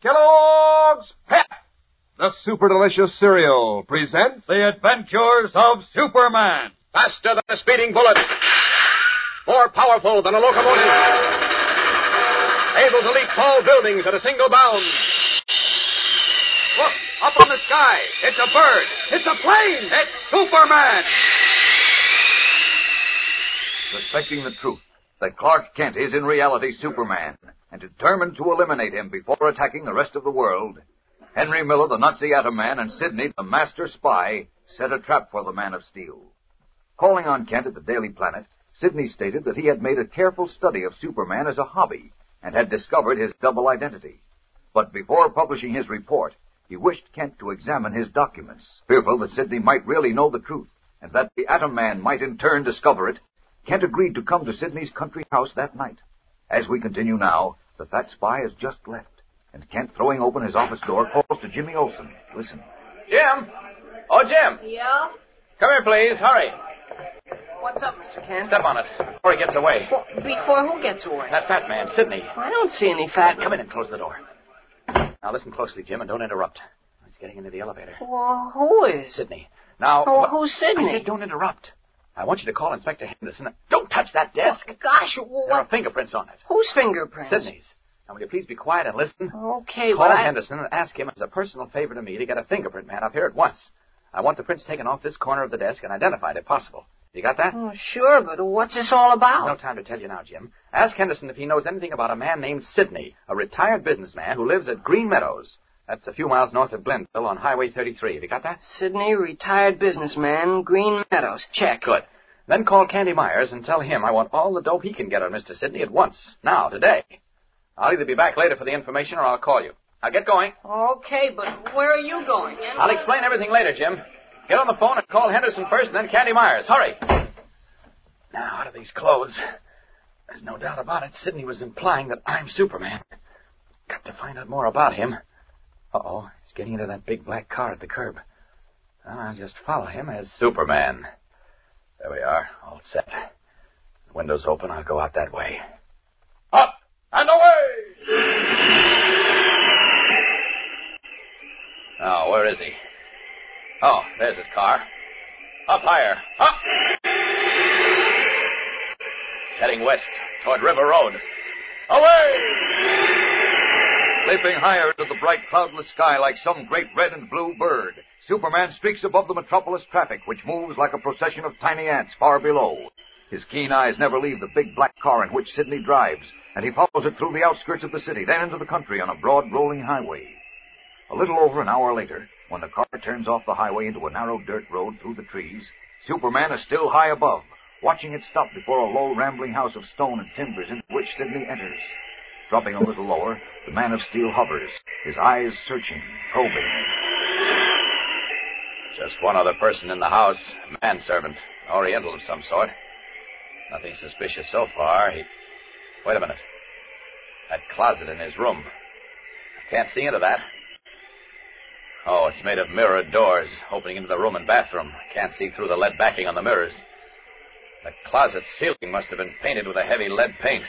Kellogg's Pep, the super delicious cereal, presents The Adventures of Superman. Faster than a speeding bullet. More powerful than a locomotive. Able to leap tall buildings at a single bound. Look, up on the sky. It's a bird. It's a plane. It's Superman. Suspecting the truth, that Clark Kent is in reality Superman, and determined to eliminate him before attacking the rest of the world, Henry Miller, the Nazi atom man, and Sidney, the master spy, set a trap for the Man of Steel. Calling on Kent at the Daily Planet, Sidney stated that he had made a careful study of Superman as a hobby and had discovered his double identity. But before publishing his report, he wished Kent to examine his documents. Fearful that Sidney might really know the truth and that the Atom Man might in turn discover it, Kent agreed to come to Sidney's country house that night. As we continue now, the fat spy has just left, and Kent, throwing open his office door, calls to Jimmy Olsen. Listen. Jim! Oh, Jim! Yeah? Come here, please. Hurry. What's up, Mr. Kent? Step on it before he gets away. Well, before who gets away? That fat man, Sidney. I don't see any fat... Come in and close the door. Now, listen closely, Jim, and don't interrupt. He's getting into the elevator. Well, who is? Sidney. Now... Oh, who's Sidney? I said don't interrupt. I want you to call Inspector Henderson. Don't touch that desk. Oh, gosh, There are fingerprints on it. Whose fingerprints? Sidney's. Now, will you please be quiet and listen? Okay, Call but Henderson and ask him as a personal favor to me to get a fingerprint man up here at once. I want the prints taken off this corner of the desk and identified if possible. You got that? Oh, sure, but what's this all about? No time to tell you now, Jim. Ask Henderson if he knows anything about a man named Sidney, a retired businessman who lives at Green Meadows. That's a few miles north of Glenville on Highway 33. Have you got that? Sidney, retired businessman, Green Meadows. Check. Good. Then call Candy Myers and tell him I want all the dope he can get on Mr. Sidney at once. Now, today. I'll either be back later for the information or I'll call you. Now, get going. Okay, but where are you going? I'll explain everything later, Jim. Get on the phone and call Henderson first and then Candy Myers. Hurry. Now, out of these clothes. There's no doubt about it. Sidney was implying that I'm Superman. Got to find out more about him. Uh-oh. He's getting into that big black car at the curb. I'll just follow him as Superman. There we are. All set. The window's open. I'll go out that way. Up and away! Oh, where is he? Oh, there's his car. Up higher. Up! It's heading west toward River Road. Away! Leaping higher into the bright, cloudless sky like some great red and blue bird, Superman streaks above the metropolis traffic, which moves like a procession of tiny ants far below. His keen eyes never leave the big black car in which Sidney drives, and he follows it through the outskirts of the city, then into the country on a broad, rolling highway. A little over an hour later, when the car turns off the highway into a narrow dirt road through the trees, Superman is still high above, watching it stop before a low, rambling house of stone and timbers into which Sidney enters. Dropping a little lower, the Man of Steel hovers, his eyes searching, probing. Just one other person in the house, a manservant, Oriental of some sort. Nothing suspicious so far. Wait a minute. That closet in his room. I can't see into that. Oh, it's made of mirrored doors, opening into the room and bathroom. I can't see through the lead backing on the mirrors. The closet ceiling must have been painted with a heavy lead paint.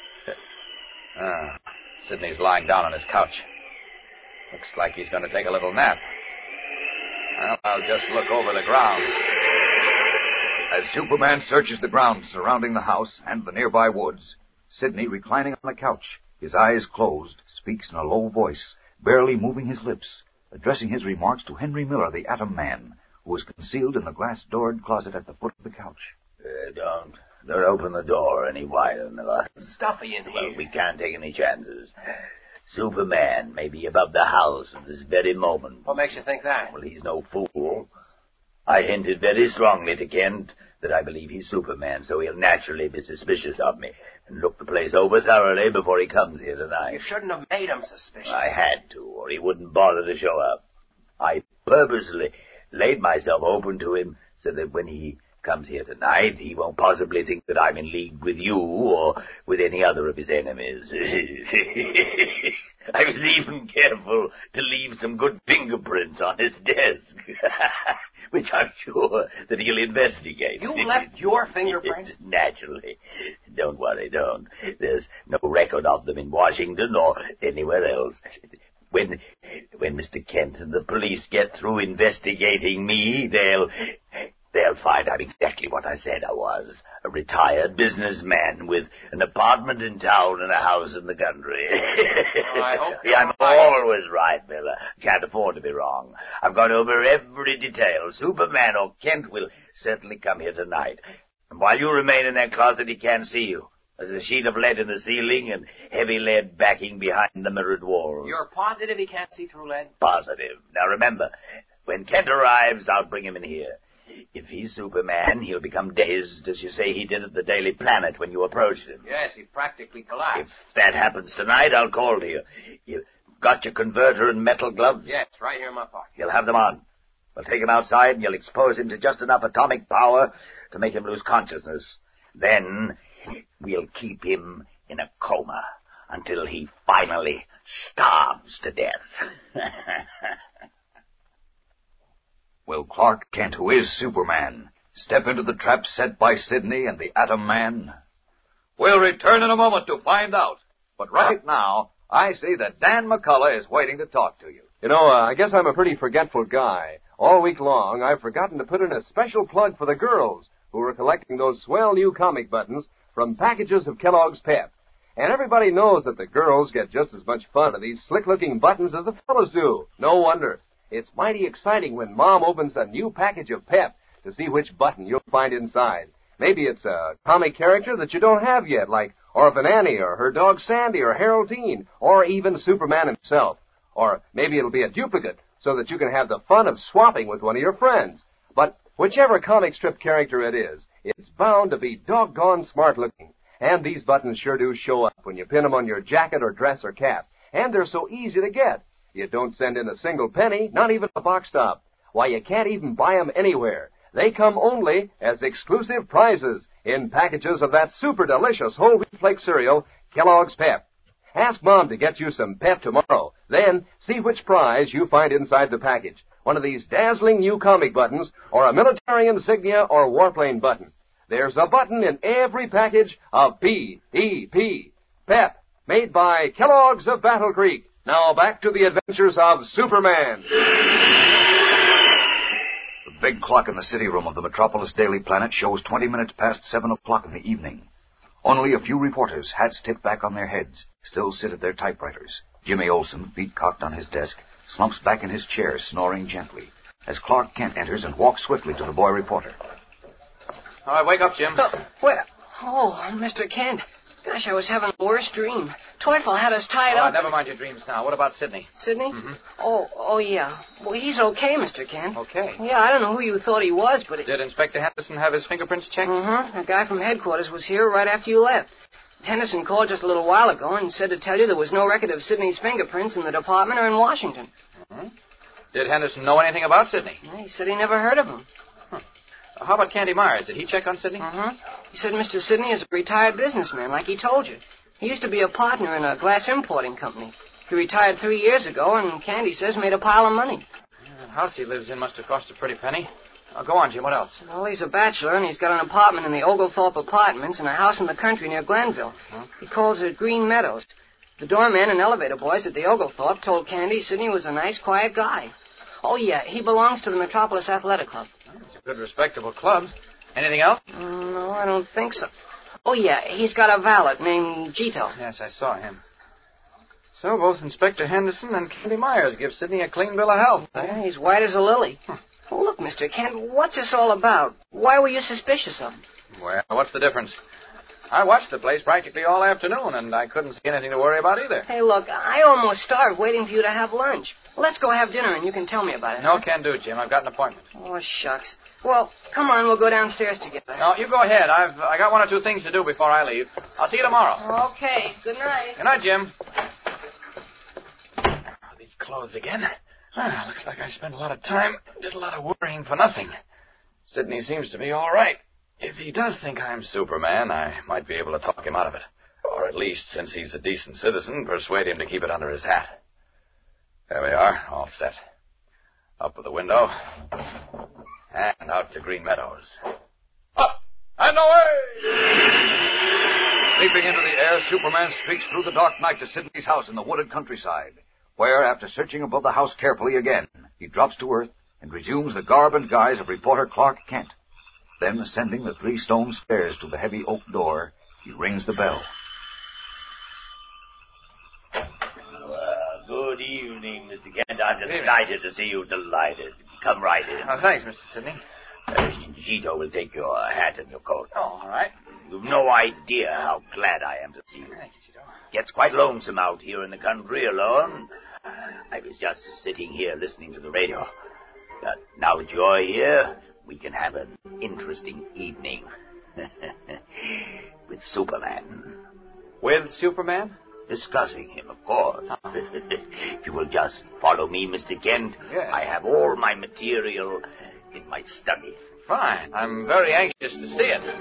Sidney's lying down on his couch. Looks like he's going to take a little nap. Well, I'll just look over the grounds. As Superman searches the grounds surrounding the house and the nearby woods, Sidney, reclining on the couch, his eyes closed, speaks in a low voice, barely moving his lips, addressing his remarks to Henry Miller, the Atom Man, who was concealed in the glass-doored closet at the foot of the couch. Don't open the door any wider, Miller. It's stuffy in here. Well, we can't take any chances. Superman may be above the house at this very moment. What makes you think that? Well, he's no fool. I hinted very strongly to Kent that I believe he's Superman, so he'll naturally be suspicious of me and look the place over thoroughly before he comes here tonight. You shouldn't have made him suspicious. I had to, or he wouldn't bother to show up. I purposely laid myself open to him so that when he comes here tonight, he won't possibly think that I'm in league with you or with any other of his enemies. I was even careful to leave some good fingerprints on his desk, which I'm sure that he'll investigate. You left your fingerprints? Naturally. Don't worry, don't. There's no record of them in Washington or anywhere else. when Mr. Kent and the police get through investigating me, they'll find I'm exactly what I said I was. A retired businessman with an apartment in town and a house in the country. I hope See, I'm always right, Miller. Can't afford to be wrong. I've gone over every detail. Superman or Kent will certainly come here tonight. And while you remain in that closet, he can't see you. There's a sheet of lead in the ceiling and heavy lead backing behind the mirrored walls. You're positive he can't see through lead? Positive. Now remember, when Kent arrives, I'll bring him in here. If he's Superman, he'll become dazed, as you say he did at the Daily Planet when you approached him. Yes, he practically collapsed. If that happens tonight, I'll call to you. You've got your converter and metal gloves? Yes, right here in my pocket. You'll have them on. We'll take him outside and you'll expose him to just enough atomic power to make him lose consciousness. Then we'll keep him in a coma until he finally starves to death. Will Clark Kent, who is Superman, step into the trap set by Sidney and the Atom Man? We'll return in a moment to find out. But right now, I see that Dan McCullough is waiting to talk to you. You know, I guess I'm a pretty forgetful guy. All week long, I've forgotten to put in a special plug for the girls who are collecting those swell new comic buttons from packages of Kellogg's Pep. And everybody knows that the girls get just as much fun of these slick-looking buttons as the fellows do. No wonder. It's mighty exciting when Mom opens a new package of Pep to see which button you'll find inside. Maybe it's a comic character that you don't have yet, like Orphan Annie or her dog Sandy or Harold Teen, or even Superman himself. Or maybe it'll be a duplicate so that you can have the fun of swapping with one of your friends. But whichever comic strip character it is, it's bound to be doggone smart-looking. And these buttons sure do show up when you pin them on your jacket or dress or cap. And they're so easy to get. You don't send in a single penny, not even a box top. Why, you can't even buy them anywhere. They come only as exclusive prizes in packages of that super delicious whole wheat flake cereal, Kellogg's Pep. Ask Mom to get you some Pep tomorrow. Then see which prize you find inside the package. One of these dazzling new comic buttons, or a military insignia or warplane button. There's a button in every package of P-E-P, Pep, made by Kellogg's of Battle Creek. Now back to the adventures of Superman. The big clock in the city room of the Metropolis Daily Planet shows 20 minutes past 7 o'clock in the evening. Only a few reporters, hats tipped back on their heads, still sit at their typewriters. Jimmy Olsen, feet cocked on his desk, slumps back in his chair, snoring gently, as Clark Kent enters and walks swiftly to the boy reporter. All right, wake up, Jim. Mr. Kent. Gosh, I was having the worst dream. Teufel had us tied up. Never mind your dreams now. What about Sidney? Sidney? Mm-hmm. Oh, yeah. Well, he's okay, Mr. Kent. Okay. Yeah, I don't know who you thought he was, but... Did Inspector Henderson have his fingerprints checked? Mm-hmm. A guy from headquarters was here right after you left. Henderson called just a little while ago and said to tell you there was no record of Sidney's fingerprints in the department or in Washington. Mm-hmm. Did Henderson know anything about Sidney? Yeah, he said he never heard of him. How about Candy Myers? Did he check on Sidney? Mm-hmm. He said Mr. Sidney is a retired businessman, like he told you. He used to be a partner in a glass importing company. He retired 3 years ago, and Candy says made a pile of money. The house he lives in must have cost a pretty penny. Now, go on, Jim. What else? Well, he's a bachelor, and he's got an apartment in the Oglethorpe Apartments and a house in the country near Glenville. Huh? He calls it Green Meadows. The doorman and elevator boys at the Oglethorpe told Candy Sidney was a nice, quiet guy. Oh, yeah, he belongs to the Metropolis Athletic Club. Well, it's a good, respectable club. Anything else? No, I don't think so. Oh, yeah, he's got a valet named Gito. Yes, I saw him. So both Inspector Henderson and Candy Myers give Sidney a clean bill of health. Yeah, he's white as a lily. Well, look, Mr. Kent, what's this all about? Why were you suspicious of him? Well, what's the difference? I watched the place practically all afternoon, and I couldn't see anything to worry about either. Hey, look, I almost starved waiting for you to have lunch. Let's go have dinner, and you can tell me about it. No, huh? can do, Jim. I've got an appointment. Oh, shucks. Well, come on, we'll go downstairs together. No, you go ahead. I got one or two things to do before I leave. I'll see you tomorrow. Okay. Good night. Good night, Jim. These clothes again. Looks like I spent a lot of time, did a lot of worrying for nothing. Sidney seems to be all right. If he does think I'm Superman, I might be able to talk him out of it. Or at least, since he's a decent citizen, persuade him to keep it under his hat. There we are, all set. Up with the window. And out to Green Meadows. Up and away! Leaping into the air, Superman streaks through the dark night to Sidney's house in the wooded countryside. where, after searching above the house carefully again, he drops to earth and resumes the garb and guise of reporter Clark Kent. Then, ascending the 3 stone stairs to the heavy oak door, he rings the bell. Well, good evening, Mr. Kent. I'm delighted to see you. Delighted. Come right in. Oh, thanks, Mr. Sidney. Gito will take your hat and your coat. Oh, all right. You've no idea how glad I am to see you. Thank you, Gito. Gets quite lonesome out here in the country alone. I was just sitting here listening to the radio. But now that you're here, we can have an interesting evening. With Superman. With Superman? Discussing him, of course. If you will just follow me, Mr. Kent, Yes. I have all my material in my study. Fine. I'm very anxious to see it.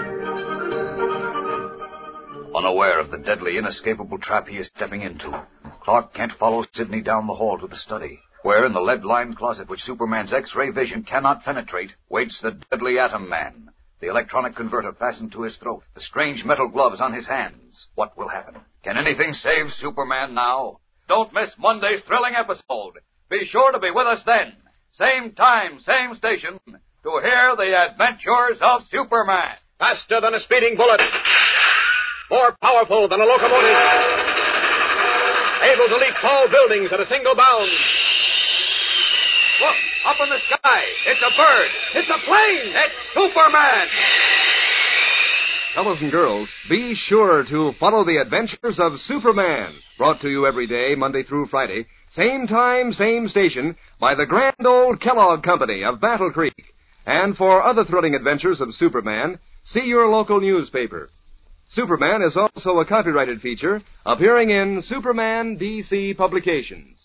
Unaware of the deadly, inescapable trap he is stepping into, Clark Kent follows Sidney down the hall to the study, where in the lead-lined closet which Superman's X-ray vision cannot penetrate, waits the deadly Atom Man, the electronic converter fastened to his throat, the strange metal gloves on his hands. What will happen? Can anything save Superman now? Don't miss Monday's thrilling episode. Be sure to be with us then. Same time, same station, to hear the adventures of Superman. Faster than a speeding bullet. More powerful than a locomotive. Able to leap tall buildings at a single bound. Look, up in the sky. It's a bird. It's a plane. It's Superman. Fellows and girls, be sure to follow the adventures of Superman, brought to you every day, Monday through Friday, same time, same station, by the grand old Kellogg Company of Battle Creek. And for other thrilling adventures of Superman, see your local newspaper. Superman is also a copyrighted feature appearing in Superman DC Publications.